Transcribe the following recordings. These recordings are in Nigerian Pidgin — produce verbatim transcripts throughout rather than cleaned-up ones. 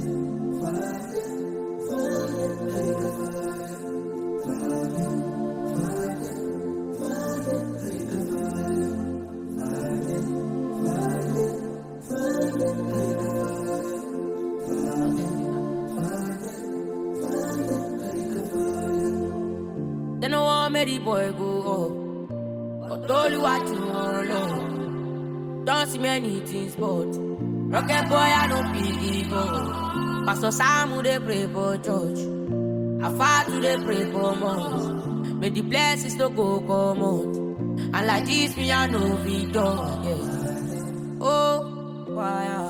They no want me the boy go up, but all you want to know. Don't see many things, but rocket boy I don't believe. Pastor Sam they pray for church, I far to they pray for more. May the blessings to go come out, and like this me I know be done. Yeah. Oh, fire,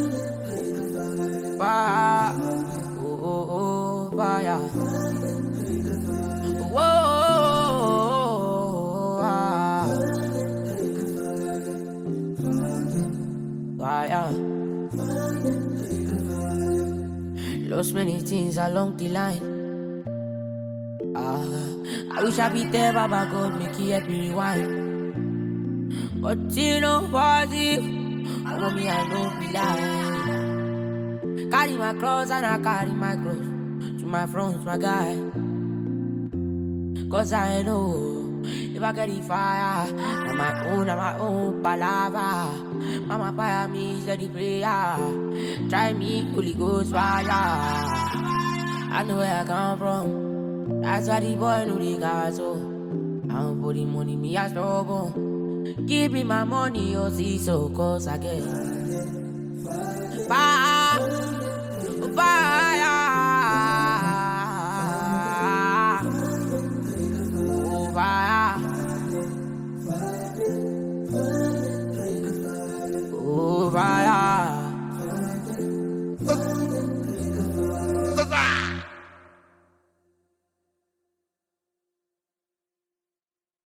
fire, oh oh oh fire. Whoa, ah. Fire. Lost many things along the line. Ah, I wish I be there, Baba God, make it help me rewind. But you know what if I want me, I don't be lying. Carry my cross and I carry my cross to my front, my guy. Cause I know if I get the fire, on my own, on my own palava. Mama fire me, steady prayer. Try me, Holy Ghost fire. I know where I come from. That's why the boy know the gas, so I don't put the money, me I struggle. Give me my money, you see, so cause I get fire, fire. Fire. Oh, fire.